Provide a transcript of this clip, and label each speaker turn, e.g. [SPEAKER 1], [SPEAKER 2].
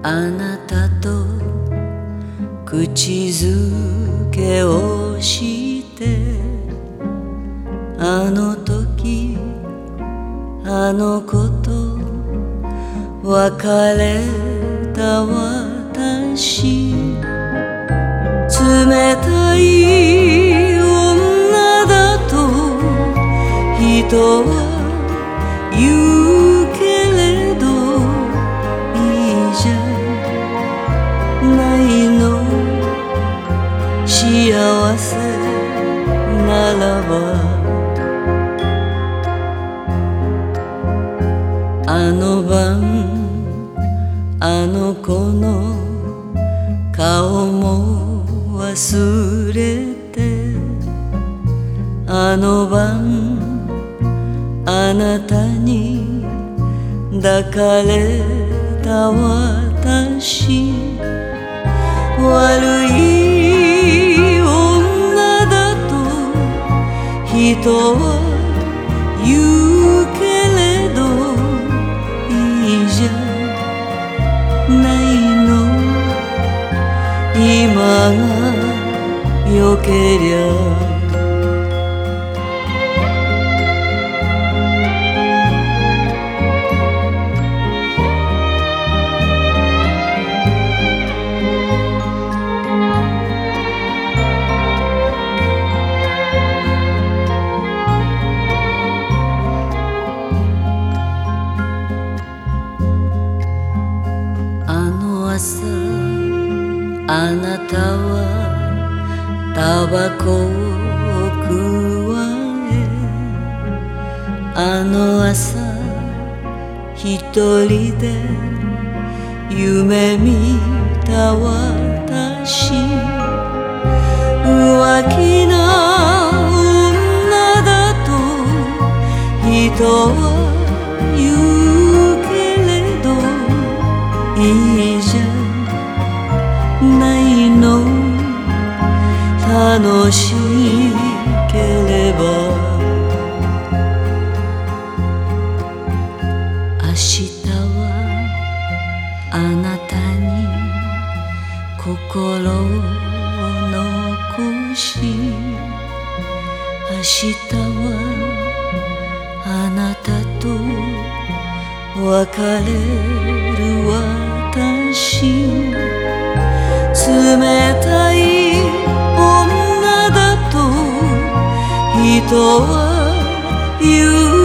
[SPEAKER 1] あなたと口づけをしてあの時あの子と別れた私冷たい女だと人は言うけれどいいじゃないの幸せならばあの晩あの子の顔も忘れてあの晩あなたに抱かれた私悪い女だと人は言うけれどいいじゃないの今がよけりゃあなたはタバコをくわえあの朝一人で夢見た私浮気な女だと人は言うけれどいいじゃないの楽しければ明日はあなたに心を残し明日はあなたと別れる私冷たい女だと人は言う